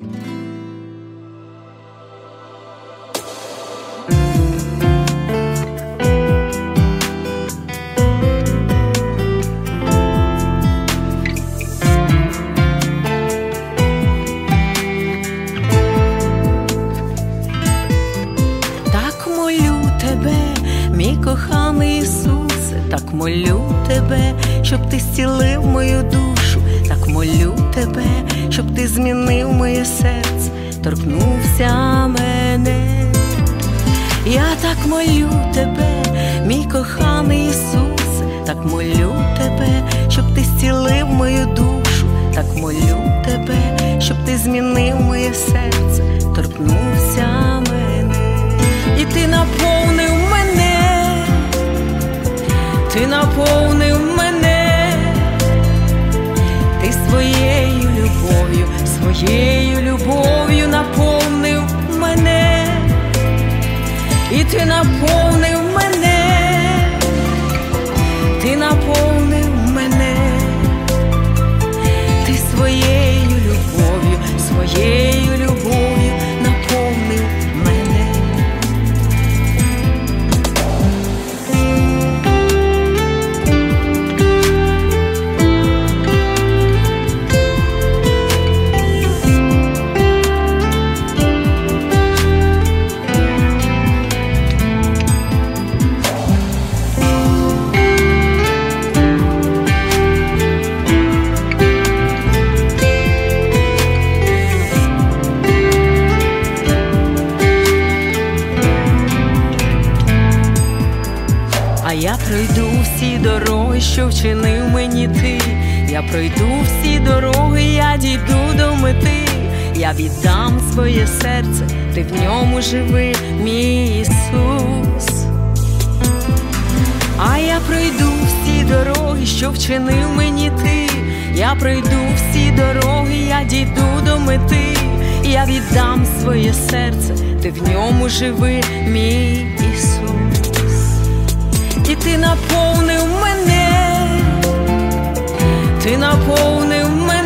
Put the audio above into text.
Мій коханий Ісусе, так молю тебе, щоб ти зцілив мою душу, так молю тебе, щоб ти змінив моє серце, торкнувся мене. Я так молю тебе, мій коханий Ісусе, так молю тебе, щоб ти зцілив мою душу, так молю тебе, щоб ти змінив моє серце, торкнувся мене. І ти наповнив мене, ти наповнив мене, ти своєю любов'ю наповнив мене. І ти наповнив мене, ти наповнив мене, ти своєю любов'ю наповнив мене. А я пройду всі дороги, що вчинив мені ти. Я пройду всі дороги, я дійду до мети. Я віддам своє серце, ти в ньому живи, мій Ісус. А я пройду всі дороги, що вчинив мені ти. Я пройду всі дороги, я дійду до мети. Я віддам своє серце, ти в ньому живи, мій Ісус. І ти наповнив мене, ти наповнив мене.